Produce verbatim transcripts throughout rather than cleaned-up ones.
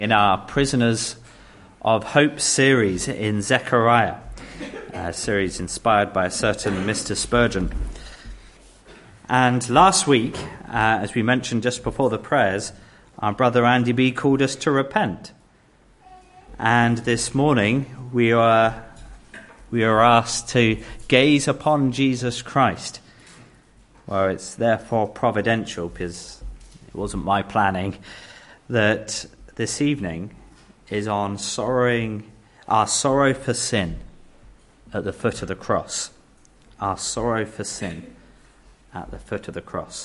In our Prisoners of Hope series in Zechariah, a series inspired by a certain Mister Spurgeon. And last week, uh, as we mentioned just before the prayers, our brother Andy B called us to repent. And this morning we are we are asked to gaze upon Jesus Christ. Well, it's therefore providential, because it wasn't my planning, that this evening is on sorrowing, our sorrow for sin at the foot of the cross. Our sorrow for sin at the foot of the cross.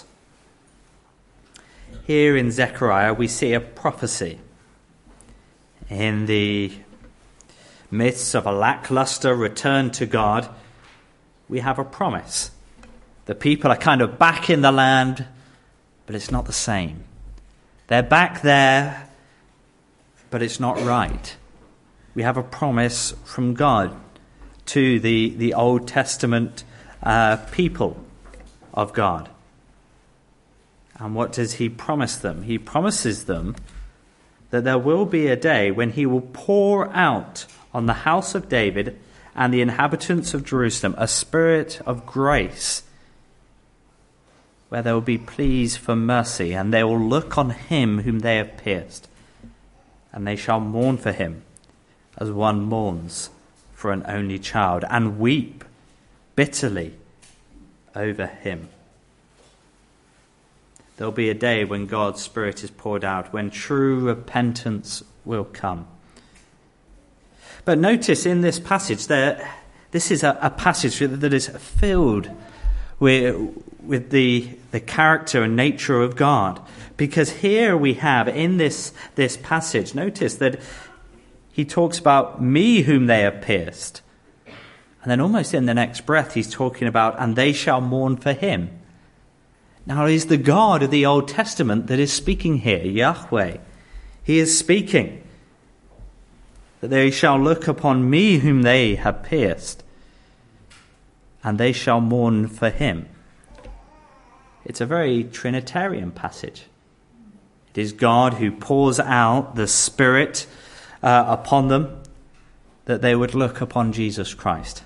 Here in Zechariah we see a prophecy. In the midst of a lackluster return to God, we have a promise. The people are kind of back in the land, but it's not the same. They're back there, but it's not right. We have a promise from God to the, the Old Testament uh, people of God. And what does he promise them? He promises them that there will be a day when he will pour out on the house of David and the inhabitants of Jerusalem a spirit of grace, where they will be pleased for mercy, and they will look on him whom they have pierced, and they shall mourn for him as one mourns for an only child, and weep bitterly over him. There'll be a day when God's Spirit is poured out, when true repentance will come. But notice in this passage, there, this is a, a passage that is filled with, with the, the character and nature of God. Because here we have, in this, this passage, notice that he talks about me whom they have pierced. And then almost in the next breath, he's talking about, and they shall mourn for him. Now it is the God of the Old Testament that is speaking here, Yahweh. He is speaking that they shall look upon me whom they have pierced, and they shall mourn for him. It's a very Trinitarian passage. It is God who pours out the Spirit uh, upon them, that they would look upon Jesus Christ.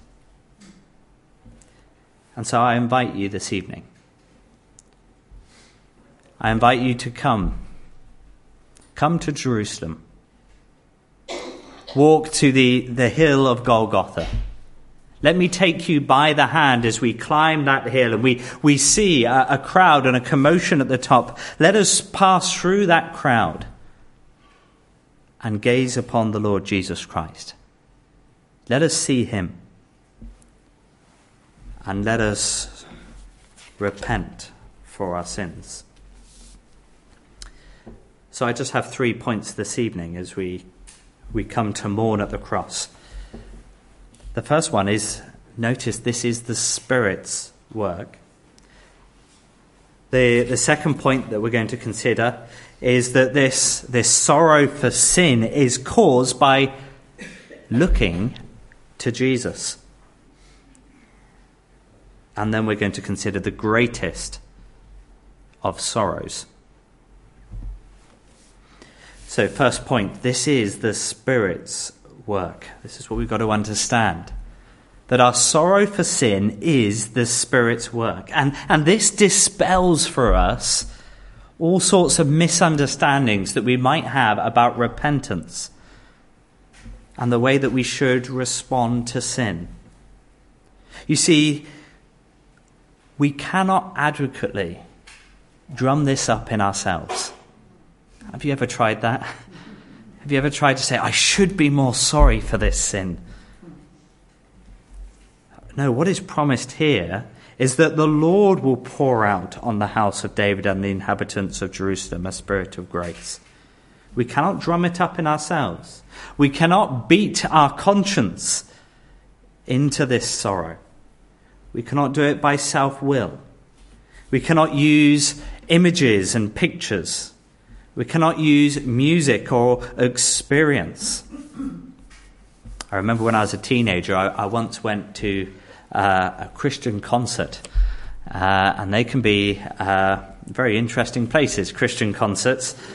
And so I invite you this evening. I invite you to come. Come to Jerusalem. Walk to the, the hill of Golgotha. Let me take you by the hand as we climb that hill and we, we see a, a crowd and a commotion at the top. Let us pass through that crowd and gaze upon the Lord Jesus Christ. Let us see him, and let us repent for our sins. So I just have three points this evening as we we come to mourn at the cross. The first one is, notice this is the Spirit's work. The, the second point that we're going to consider is that this, this sorrow for sin is caused by looking to Jesus. And then we're going to consider the greatest of sorrows. So first point, this is the Spirit's work. This is what we've got to understand. That our sorrow for sin is the Spirit's work. And, and this dispels for us all sorts of misunderstandings that we might have about repentance and the way that we should respond to sin. You see, we cannot adequately drum this up in ourselves. Have you ever tried that? Have you ever tried to say, I should be more sorry for this sin? No, what is promised here is that the Lord will pour out on the house of David and the inhabitants of Jerusalem a spirit of grace. We cannot drum it up in ourselves. We cannot beat our conscience into this sorrow. We cannot do it by self-will. We cannot use images and pictures. We cannot use music or experience. I remember when I was a teenager, I, I once went to uh, a Christian concert. Uh, and they can be uh, very interesting places, Christian concerts.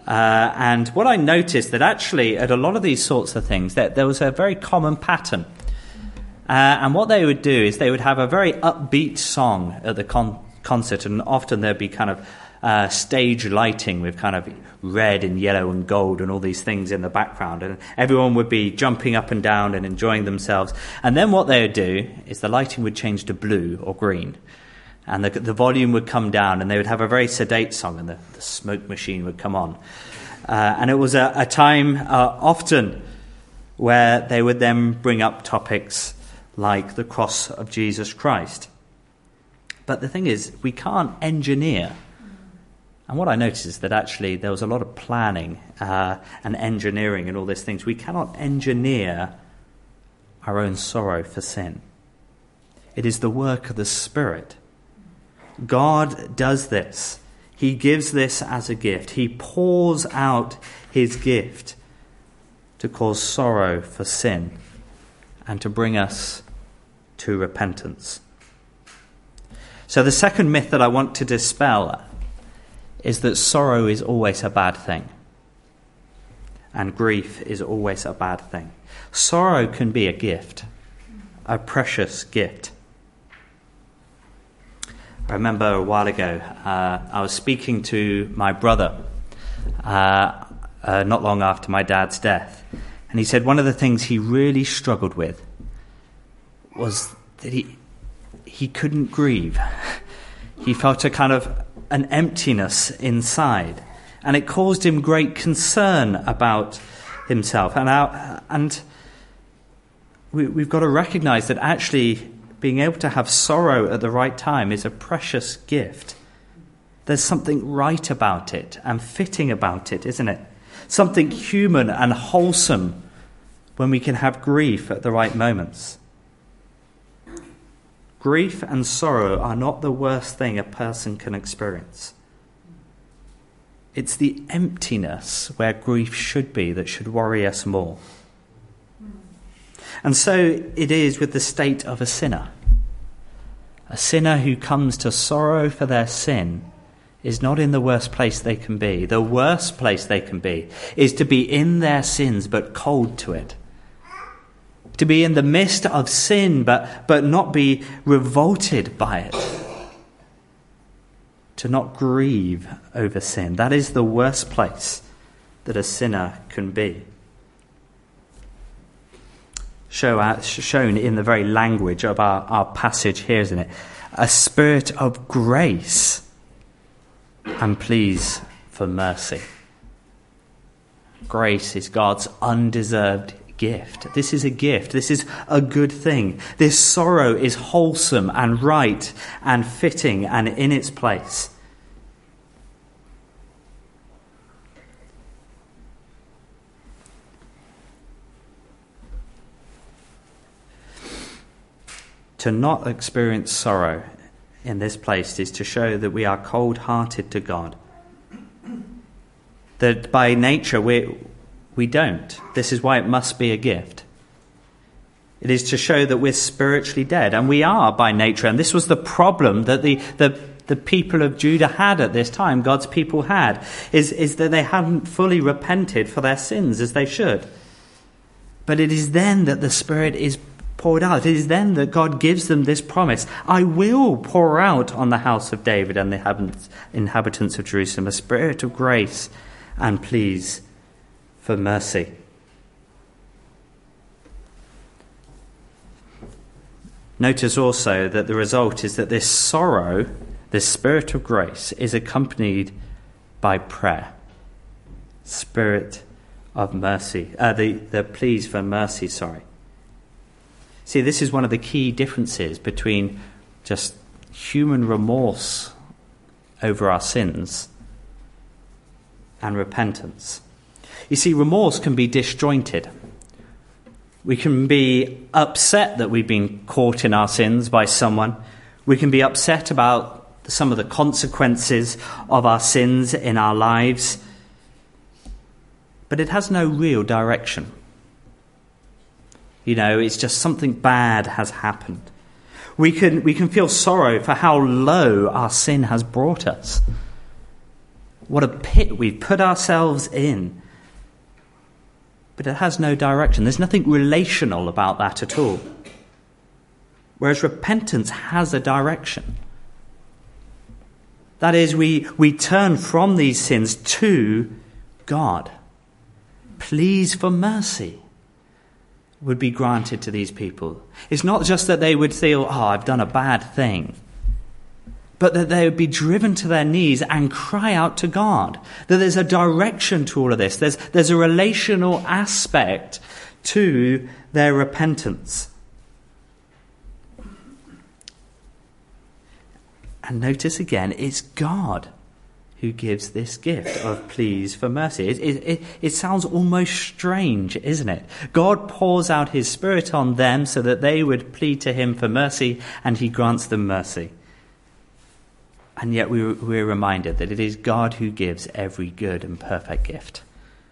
Uh, and what I noticed that actually at a lot of these sorts of things, that there was a very common pattern. Uh, and what they would do is they would have a very upbeat song at the con- concert, and often there'd be kind of uh, stage lighting with kind of red and yellow and gold and all these things in the background, and everyone would be jumping up and down and enjoying themselves. And then what they would do is the lighting would change to blue or green, and the, the volume would come down, and they would have a very sedate song, and the, the smoke machine would come on. Uh, and it was a, a time uh, often where they would then bring up topics like the cross of Jesus Christ. But the thing is, we can't engineer. And what I noticed is that actually there was a lot of planning uh, and engineering and all these things. We cannot engineer our own sorrow for sin. It is the work of the Spirit. God does this. He gives this as a gift. He pours out his gift to cause sorrow for sin and to bring us to repentance. So the second myth that I want to dispel is that sorrow is always a bad thing, and grief is always a bad thing. Sorrow can be a gift, a precious gift. I remember a while ago, uh, I was speaking to my brother uh, uh, not long after my dad's death, and he said one of the things he really struggled with was that he he couldn't grieve. He felt a kind of an emptiness inside, and it caused him great concern about himself. And our, and we, we've got to recognize that actually being able to have sorrow at the right time is a precious gift. There's something right about it and fitting about it, isn't it? Something human and wholesome when we can have grief at the right moments. Grief and sorrow are not the worst thing a person can experience. It's the emptiness where grief should be that should worry us more. And so it is with the state of a sinner. A sinner who comes to sorrow for their sin is not in the worst place they can be. The worst place they can be is to be in their sins but cold to it. To be in the midst of sin but, but not be revolted by it. To not grieve over sin. That is the worst place that a sinner can be. Show out, shown in the very language of our, our passage here, isn't it? A spirit of grace and pleas for mercy. Grace is God's undeserved gift. This is a gift. This is a good thing. This sorrow is wholesome and right and fitting and in its place. To not experience sorrow in this place is to show that we are cold-hearted to God. That by nature we we don't. This is why it must be a gift. It is to show that we're spiritually dead, and we are by nature. And this was the problem that the the, the people of Judah had at this time, God's people had, is, is that they hadn't fully repented for their sins as they should. But it is then that the Spirit is poured out. It is then that God gives them this promise. I will pour out on the house of David and the inhabitants of Jerusalem a spirit of grace and pleas for mercy. Notice also that the result is that this sorrow, this spirit of grace, is accompanied by prayer. Spirit of mercy. Uh, the, the pleas for mercy, sorry. See, this is one of the key differences between just human remorse over our sins and repentance. You see, remorse can be disjointed. We can be upset that we've been caught in our sins by someone. We can be upset about some of the consequences of our sins in our lives. But it has no real direction. You know, it's just something bad has happened. We can we can feel sorrow for how low our sin has brought us. What a pit we've put ourselves in. But it has no direction. There's nothing relational about that at all. Whereas repentance has a direction. That is, we, we turn from these sins to God. Pleas for mercy would be granted to these people. It's not just that they would feel, oh, I've done a bad thing, but that they would be driven to their knees and cry out to God. That there's a direction to all of this. There's, there's a relational aspect to their repentance. And notice again, it's God who gives this gift of pleas for mercy. It, it, it, it sounds almost strange, isn't it? God pours out his Spirit on them so that they would plead to him for mercy, and he grants them mercy. And yet we, we're reminded that it is God who gives every good and perfect gift.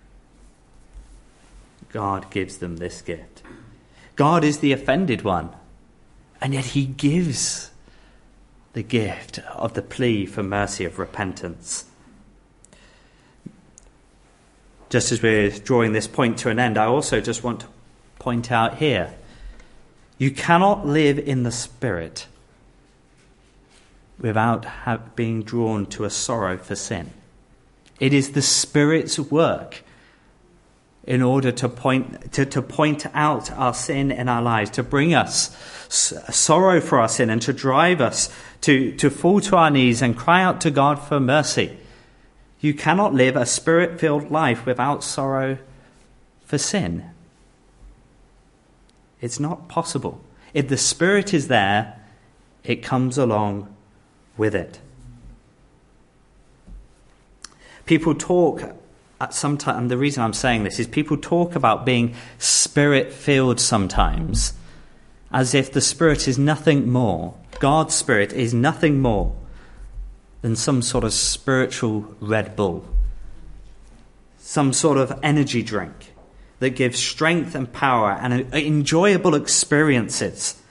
God gives them this gift. God is the offended one, and yet he gives the gift of the plea for mercy of repentance. Just as we're drawing this point to an end, I also just want to point out here, you cannot live in the Spirit without have, being drawn to a sorrow for sin. It is the Spirit's work in order to point to, to point out our sin in our lives, to bring us sorrow for our sin, and to drive us to, to fall to our knees and cry out to God for mercy. You cannot live a Spirit-filled life without sorrow for sin. It's not possible. If the Spirit is there, it comes along with it. People talk at some time, and the reason I'm saying this is people talk about being Spirit-filled sometimes as if the Spirit is nothing more. God's Spirit is nothing more than some sort of spiritual Red Bull, some sort of energy drink that gives strength and power and enjoyable experiences.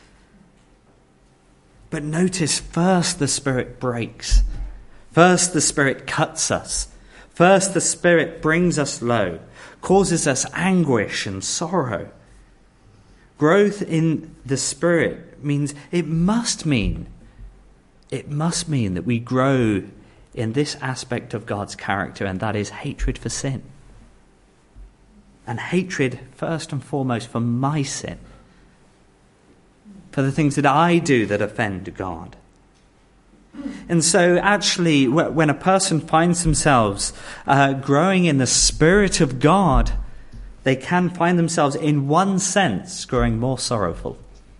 But notice, first the Spirit breaks. First the Spirit cuts us. First the Spirit brings us low, causes us anguish and sorrow. Growth in the Spirit means, it must mean, it must mean that we grow in this aspect of God's character, and that is hatred for sin. And hatred, first and foremost, for my sin. For the things that I do that offend God. And so actually, when a person finds themselves uh, growing in the Spirit of God, they can find themselves, in one sense, growing more sorrowful.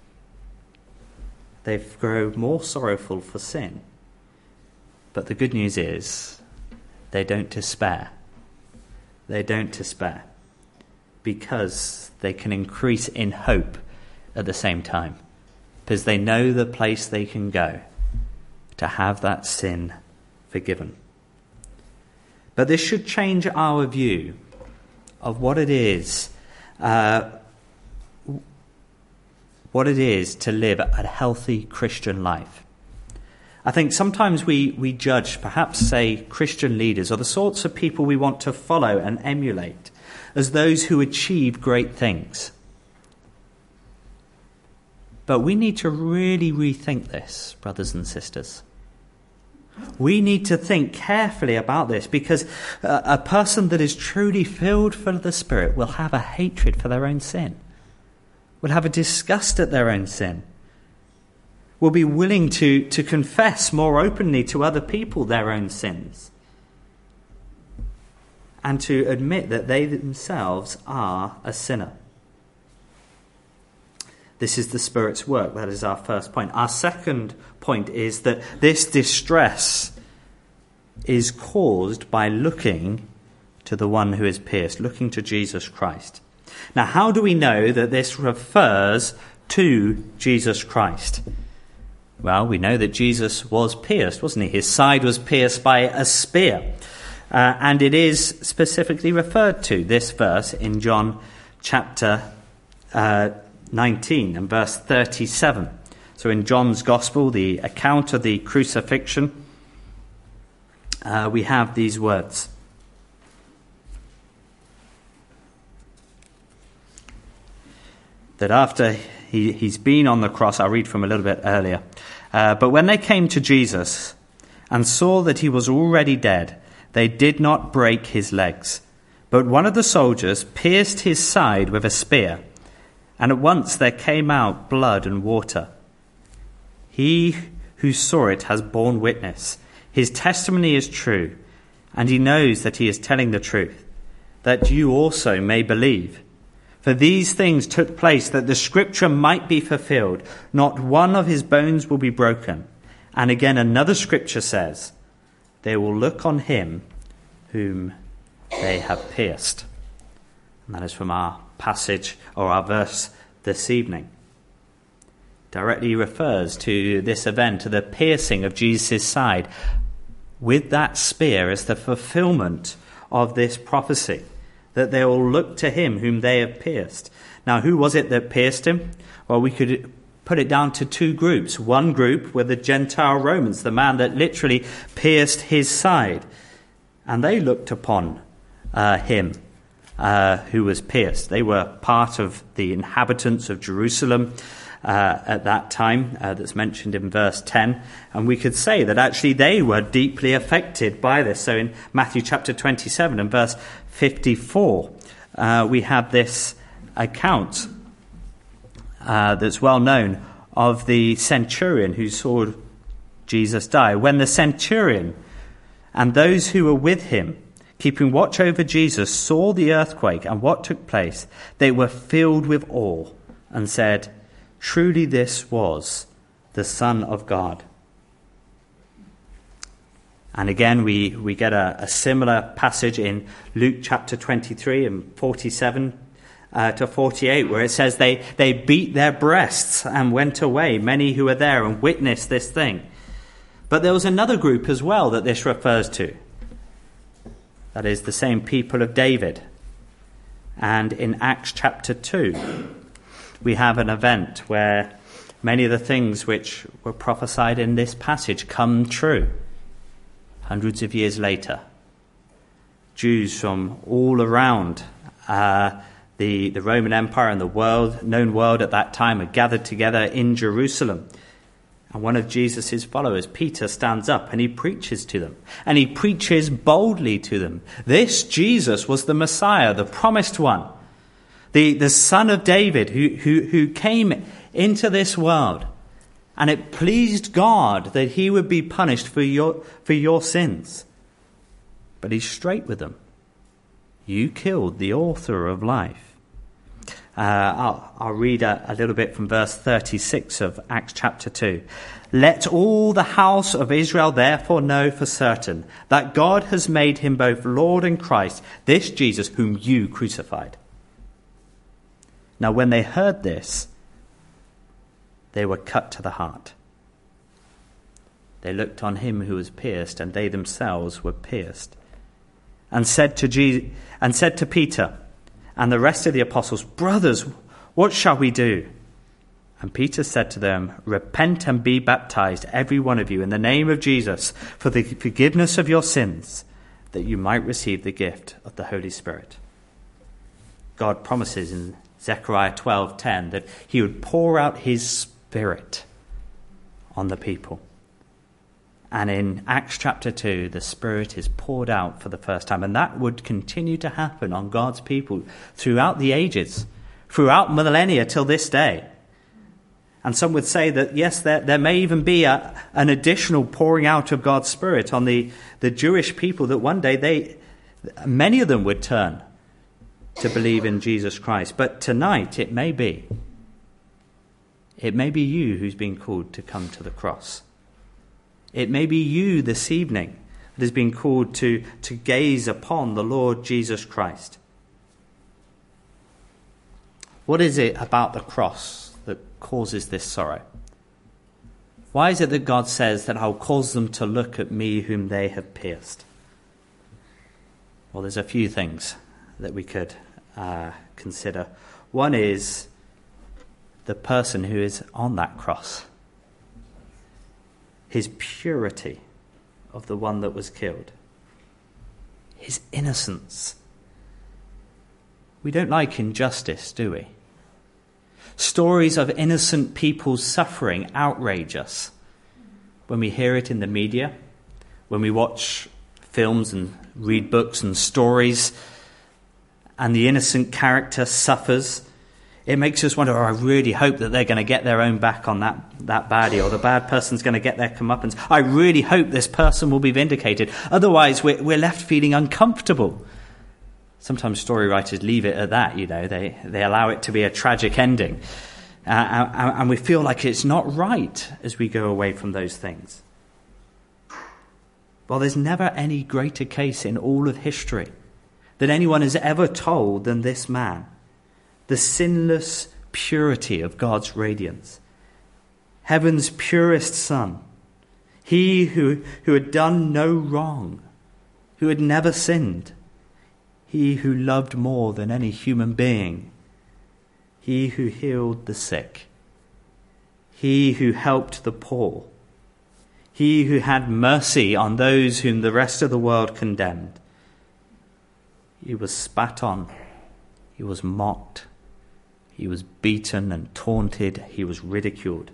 They grow more sorrowful for sin. But the good news is, they don't despair. They don't despair. Because they can increase in hope at the same time. Because they know the place they can go to have that sin forgiven. But this should change our view of what it is, uh, what it is to live a healthy Christian life. I think sometimes we, we judge, perhaps say, Christian leaders or the sorts of people we want to follow and emulate as those who achieve great things. But we need to really rethink this, brothers and sisters. We need to think carefully about this, because a, a person that is truly filled with the Spirit will have a hatred for their own sin, will have a disgust at their own sin, will be willing to, to confess more openly to other people their own sins, and to admit that they themselves are a sinner. This is the Spirit's work. That is our first point. Our second point is that this distress is caused by looking to the one who is pierced, looking to Jesus Christ. Now, how do we know that this refers to Jesus Christ? Well, we know that Jesus was pierced, wasn't he? His side was pierced by a spear. Uh, and it is specifically referred to, this verse, in John chapter uh, nineteen and verse thirty-seven. So in John's Gospel, the account of the crucifixion, uh, we have these words. That after he, he's been on the cross, I'll read from a little bit earlier. Uh, but when they came to Jesus and saw that he was already dead, they did not break his legs. But one of the soldiers pierced his side with a spear, and at once there came out blood and water. He who saw it has borne witness. His testimony is true, and he knows that he is telling the truth, that you also may believe. For these things took place that the scripture might be fulfilled. Not one of his bones will be broken. And again, another scripture says, they will look on him whom they have pierced. And that is from our passage or our verse this evening. Directly refers to this event, to the piercing of Jesus' side with that spear as the fulfillment of this prophecy, that they will look to him whom they have pierced. Now, who was it that pierced him? Well, we could put it down to two groups. One group were the Gentile Romans, the man that literally pierced his side. And they looked upon uh, him uh, who was pierced. They were part of the inhabitants of Jerusalem uh, at that time, uh, that's mentioned in verse ten. And we could say that actually they were deeply affected by this. So in Matthew chapter twenty-seven and verse fifty-four, uh, we have this account uh, that's well known of the centurion who saw Jesus die. When the centurion and those who were with him, keeping watch over Jesus, saw the earthquake and what took place, they were filled with awe and said, "Truly this was the Son of God." And again, we, we get a, a similar passage in Luke chapter twenty-three and forty-seven uh, to forty-eight, where it says they, they beat their breasts and went away, many who were there, and witnessed this thing. But there was another group as well that this refers to. That is the same people of David. And in Acts chapter two, we have an event where many of the things which were prophesied in this passage come true. Hundreds of years later, Jews from all around uh, the, the Roman Empire and the world, known world at that time, are gathered together in Jerusalem. And one of Jesus' followers, Peter, stands up and he preaches to them. And he preaches boldly to them. This Jesus was the Messiah, the promised one, the, the son of David who, who, who came into this world. And it pleased God that he would be punished for your, for your sins. But he's straight with them. You killed the author of life. Uh, I'll, I'll read a, a little bit from verse thirty-six of Acts chapter two. "Let all the house of Israel therefore know for certain that God has made him both Lord and Christ, this Jesus whom you crucified." Now when they heard this, they were cut to the heart. They looked on him who was pierced, and they themselves were pierced, and said to Je- and said to Peter and the rest of the apostles, "Brothers, what shall we do?" And Peter said to them, "Repent and be baptized, every one of you, in the name of Jesus, for the forgiveness of your sins, that you might receive the gift of the Holy Spirit." God promises in Zechariah twelve ten that he would pour out his Spirit on the people. And in Acts chapter two, the Spirit is poured out for the first time. And that would continue to happen on God's people throughout the ages, throughout millennia till this day. And some would say that, yes, there, there may even be a, an additional pouring out of God's Spirit on the, the Jewish people, that one day they, many of them would turn to believe in Jesus Christ. But tonight it may be. It may be you who's been called to come to the cross. It may be you this evening that has been called to, to gaze upon the Lord Jesus Christ. What is it about the cross that causes this sorrow? Why is it that God says that I'll cause them to look at me whom they have pierced? Well, there's a few things that we could uh, consider. One is the person who is on that cross. His purity of the one that was killed. His innocence. We don't like injustice, do we? Stories of innocent people's suffering outrage us. When we hear it in the media, when we watch films and read books and stories, and the innocent character suffers, it makes us wonder, oh, I really hope that they're going to get their own back on that, that baddie, or the bad person's going to get their comeuppance. I really hope this person will be vindicated. Otherwise, we're, we're left feeling uncomfortable. Sometimes story writers leave it at that, you know. They, they allow it to be a tragic ending. Uh, and, and we feel like it's not right as we go away from those things. Well, there's never any greater case in all of history that anyone has ever told than this man. The sinless purity of God's radiance. Heaven's purest Son. He who, who had done no wrong, who had never sinned. He who loved more than any human being. He who healed the sick. He who helped the poor. He who had mercy on those whom the rest of the world condemned. He was spat on. He was mocked. He was beaten and taunted. He was ridiculed.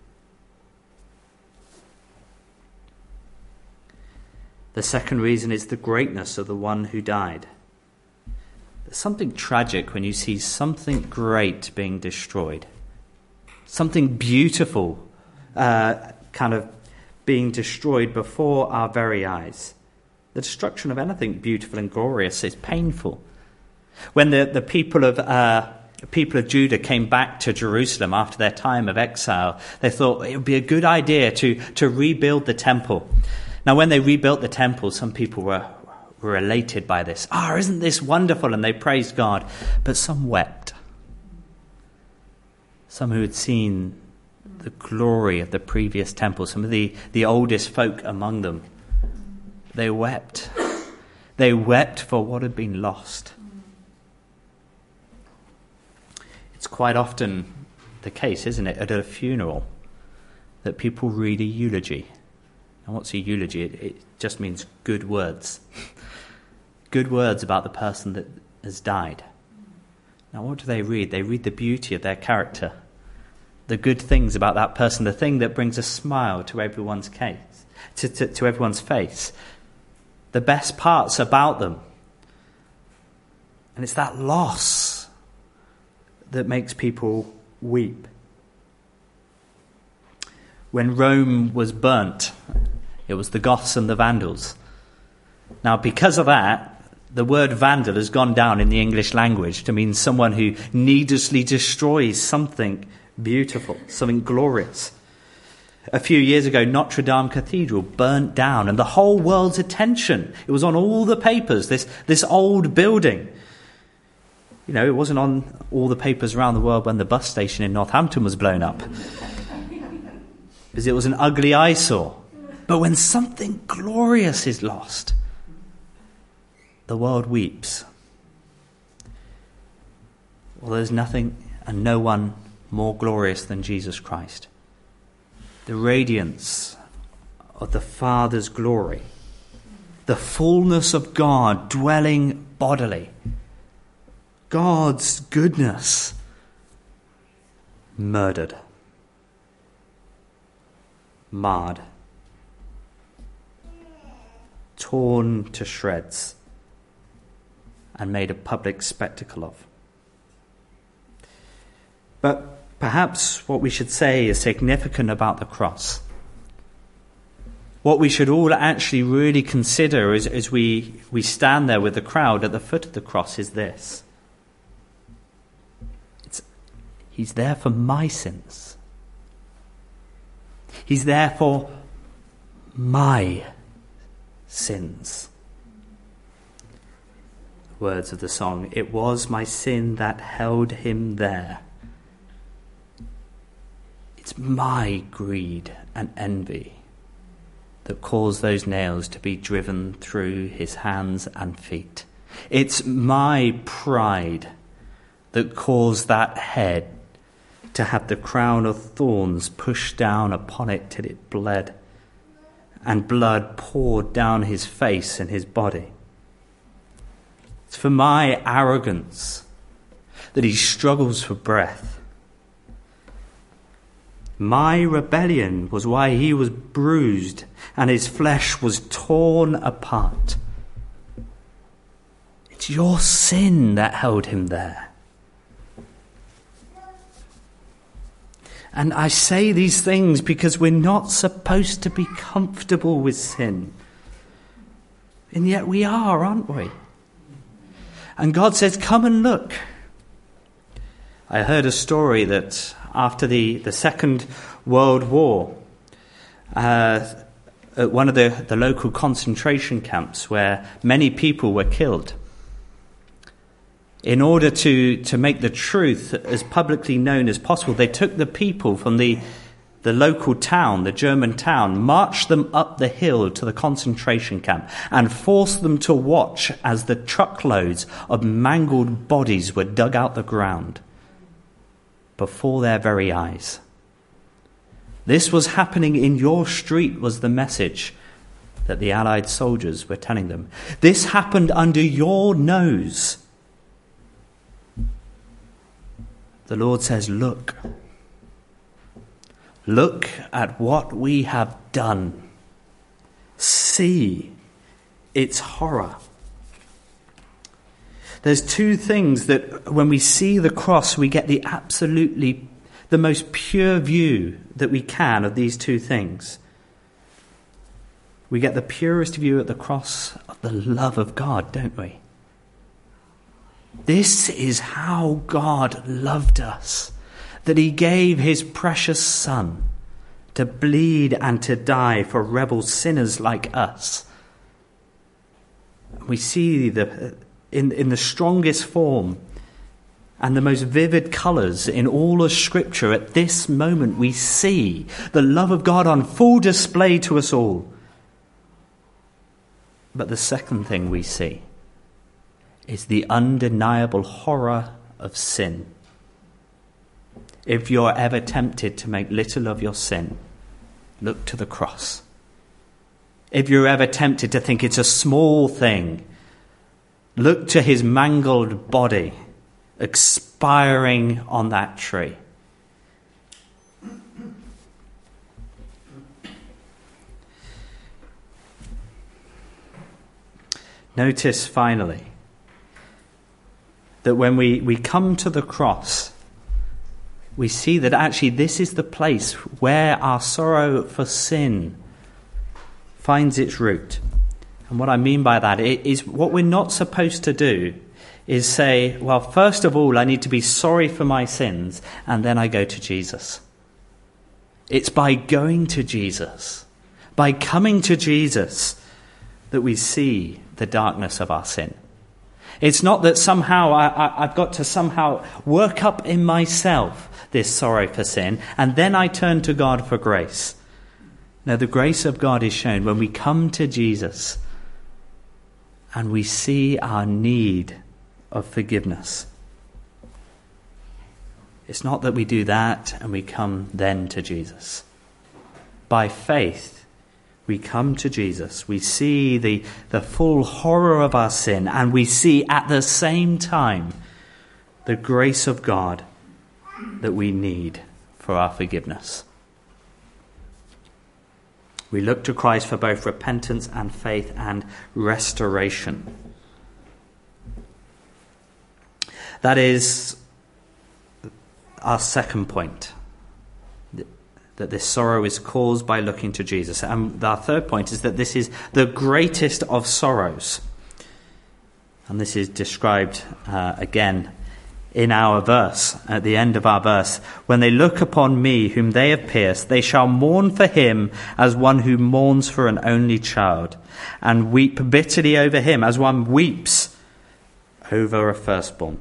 The second reason is the greatness of the one who died. There's something tragic when you see something great being destroyed. Something beautiful uh, kind of being destroyed before our very eyes. The destruction of anything beautiful and glorious is painful. When the, the people of uh, people of Judah came back to Jerusalem after their time of exile, they thought it would be a good idea to, to rebuild the temple. Now, when they rebuilt the temple, some people were, were elated by this. Ah, oh, isn't this wonderful? And they praised God. But some wept. Some who had seen the glory of the previous temple, some of the, the oldest folk among them, they wept. They wept for what had been lost. It's quite often the case, isn't it, at a funeral, that people read a eulogy. And what's a eulogy? It, it just means good words. Good words about the person that has died. Now, what do they read? They read the beauty of their character, the good things about that person, the thing that brings a smile to everyone's case, to, to, to everyone's face, the best parts about them. And it's that loss that makes people weep. When Rome was burnt, it was the Goths and the Vandals. Now, because of that, the word vandal has gone down in the English language to mean someone who needlessly destroys something beautiful, something glorious. A few years ago, Notre Dame Cathedral burnt down, and the whole world's attention, it was on all the papers, this, this old building. You know, it wasn't on all the papers around the world when the bus station in Northampton was blown up, because it was an ugly eyesore. But when something glorious is lost, the world weeps. Well, there's nothing and no one more glorious than Jesus Christ. The radiance of the Father's glory, the fullness of God dwelling bodily, God's goodness murdered, marred, torn to shreds, and made a public spectacle of. But perhaps what we should say is significant about the cross. What we should all actually really consider as, as we, we stand there with the crowd at the foot of the cross is this. It's, he's there for my sins. He's there for my sins. Words of the song, it was my sin that held him there. It's my greed and envy that caused those nails to be driven through his hands and feet. It's my pride that caused that head to have the crown of thorns pushed down upon it till it bled, and blood poured down his face and his body. It's for my arrogance that he struggles for breath. My rebellion was why he was bruised and his flesh was torn apart. It's your sin that held him there. And I say these things because we're not supposed to be comfortable with sin. And yet we are, aren't we? And God says, come and look. I heard a story that after the, the Second World War, uh, at one of the, the local concentration camps where many people were killed, in order to, to make the truth as publicly known as possible, they took the people from the, the local town, the German town, marched them up the hill to the concentration camp and forced them to watch as the truckloads of mangled bodies were dug out the ground before their very eyes. This was happening in your street, was the message that the Allied soldiers were telling them. This happened under your nose. The Lord says, look. Look at what we have done. See its horror. There's two things that when we see the cross, we get the absolutely, the most pure view that we can of these two things. We get the purest view at the cross of the love of God, don't we? This is how God loved us, that he gave his precious Son to bleed and to die for rebel sinners like us. We see the in, in the strongest form and the most vivid colours in all of Scripture. At this moment we see the love of God on full display to us all. But the second thing we see is the undeniable horror of sin. If you're ever tempted to make little of your sin, look to the cross. If you're ever tempted to think it's a small thing, look to his mangled body expiring on that tree. Notice finally that when we, we come to the cross, we see that actually this is the place where our sorrow for sin finds its root. And what I mean by that is what we're not supposed to do is say, well, first of all, I need to be sorry for my sins, and then I go to Jesus. It's by going to Jesus, by coming to Jesus, that we see the darkness of our sin. It's not that somehow I, I, I've got to somehow work up in myself this sorrow for sin, and then I turn to God for grace. No, the grace of God is shown when we come to Jesus and we see our need of forgiveness. It's not that we do that and we come then to Jesus. By faith, we come to Jesus, we see the, the full horror of our sin, and we see at the same time the grace of God that we need for our forgiveness. We look to Christ for both repentance and faith and restoration. That is our second point, that this sorrow is caused by looking to Jesus. And our third point is that this is the greatest of sorrows. And this is described uh, again in our verse, at the end of our verse. When they look upon me, whom they have pierced, they shall mourn for him as one who mourns for an only child, and weep bitterly over him as one weeps over a firstborn.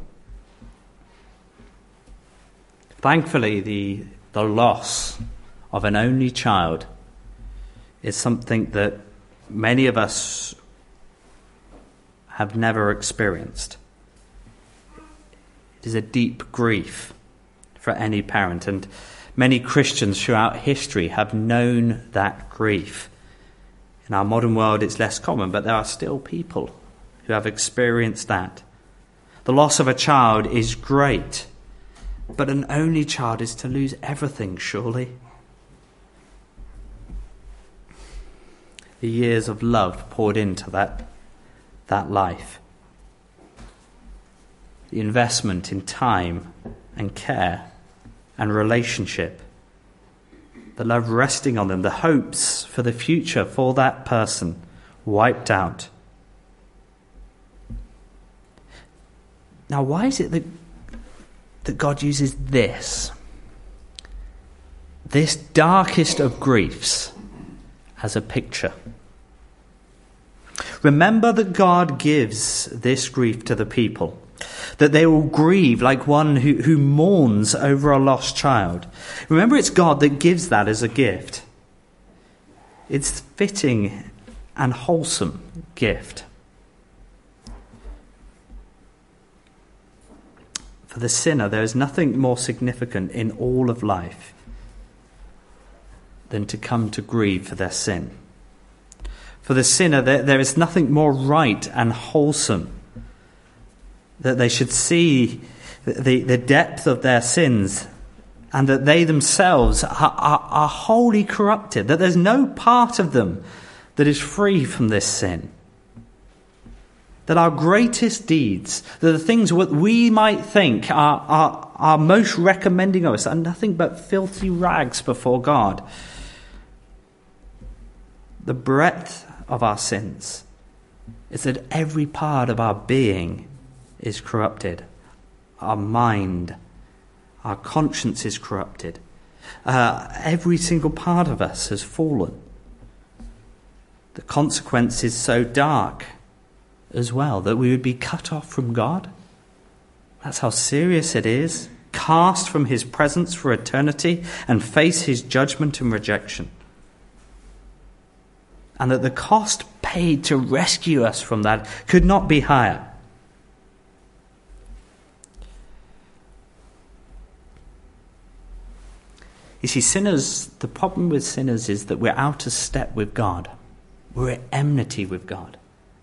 Thankfully, the, the loss of an only child is something that many of us have never experienced. It is a deep grief for any parent, and many Christians throughout history have known that grief In our modern world, it's less common, but there are still people who have experienced that. The loss of a child is great, but an only child is to lose everything, surely. The years of love poured into that, that life. The investment in time and care and relationship. The love resting on them, the hopes for the future for that person wiped out. Now, why is it that, that God uses this, this darkest of griefs, as a picture? Remember that God gives this grief to the people, that they will grieve like one who, who mourns over a lost child. Remember, it's God that gives that as a gift. It's fitting and wholesome gift. For the sinner, there is nothing more significant in all of life than to come to grieve for their sin. For the sinner, there, there is nothing more right and wholesome that they should see the, the depth of their sins and that they themselves are, are, are wholly corrupted, that there's no part of them that is free from this sin. That our greatest deeds, that the things what we might think are, are, are most recommending of us, are nothing but filthy rags before God. The breadth of our sins is that every part of our being is corrupted. Our mind, our conscience is corrupted. Uh, every single part of us has fallen. The consequence is so dark as well that we would be cut off from God. That's how serious it is. Cast from his presence for eternity and face his judgment and rejection. And that the cost paid to rescue us from that could not be higher. You see, sinners, the problem with sinners is that we're out of step with God. We're at enmity with God.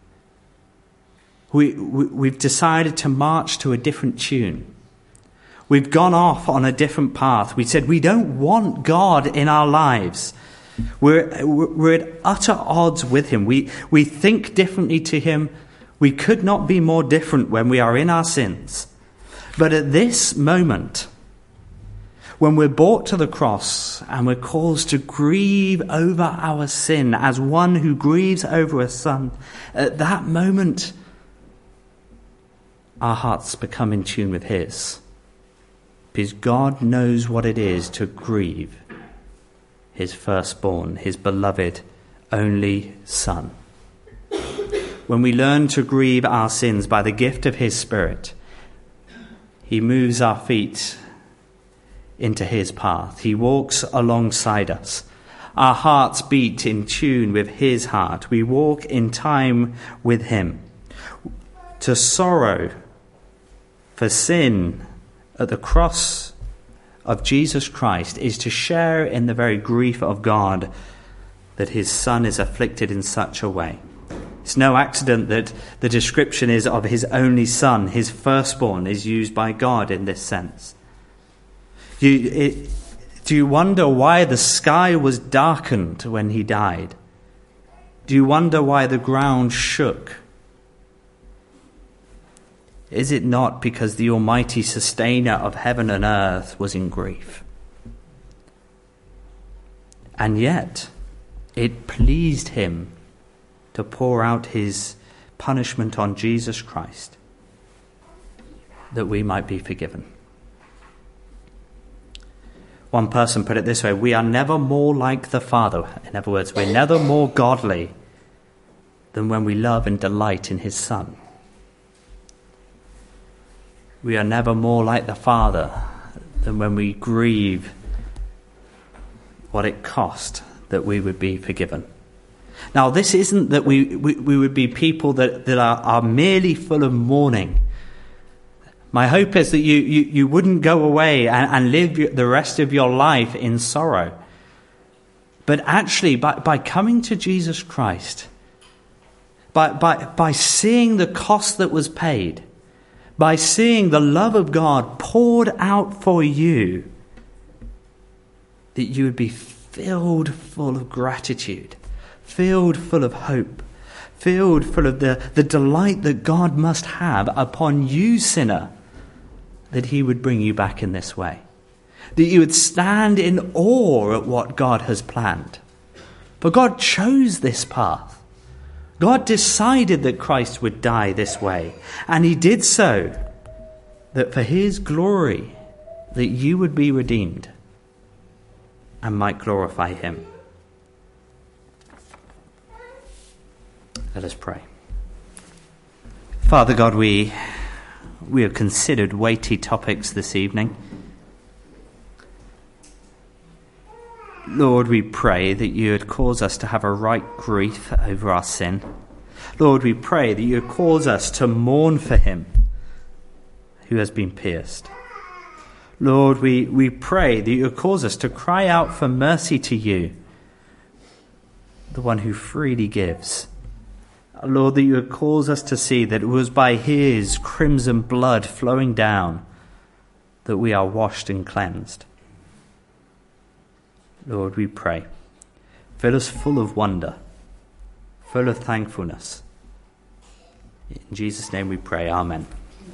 We, we, we've decided to march to a different tune. We've gone off on a different path. We said we don't want God in our lives. We're, we're at utter odds with him. We, we think differently to him. We could not be more different when we are in our sins. But at this moment, when we're brought to the cross and we're caused to grieve over our sin as one who grieves over a son, at that moment, our hearts become in tune with his. Because God knows what it is to grieve his firstborn, his beloved only son. When we learn to grieve our sins by the gift of his Spirit, he moves our feet into his path. He walks alongside us. Our hearts beat in tune with his heart. We walk in time with him. To sorrow for sin at the cross of Jesus Christ is to share in the very grief of God that his son is afflicted in such a way. It's no accident that the description is of his only son, his firstborn, is used by God in this sense. You, it, do you wonder why the sky was darkened when he died? Do you wonder why the ground shook? Is it not because the Almighty Sustainer of heaven and earth was in grief? And yet, it pleased him to pour out his punishment on Jesus Christ, that we might be forgiven. One person put it this way: we are never more like the Father. In other words, we're never more godly than when we love and delight in his Son. We are never more like the Father than when we grieve what it cost that we would be forgiven. Now, this isn't that we, we, we would be people that, that are, are merely full of mourning. My hope is that you, you, you wouldn't go away and, and live the rest of your life in sorrow. But actually, by, by coming to Jesus Christ, by, by, by seeing the cost that was paid, by seeing the love of God poured out for you, that you would be filled full of gratitude, filled full of hope, filled full of the, the delight that God must have upon you, sinner, that he would bring you back in this way. That you would stand in awe at what God has planned. For God chose this path. God decided that Christ would die this way. And he did so that for his glory, that you would be redeemed and might glorify him. Let us pray. Father God, we, we have considered weighty topics this evening. Lord, we pray that you would cause us to have a right grief over our sin. Lord, we pray that you would cause us to mourn for him who has been pierced. Lord, we, we pray that you would cause us to cry out for mercy to you, the one who freely gives. Lord, that you would cause us to see that it was by his crimson blood flowing down that we are washed and cleansed. Lord, we pray, fill us full of wonder, full of thankfulness. In Jesus' name we pray, amen.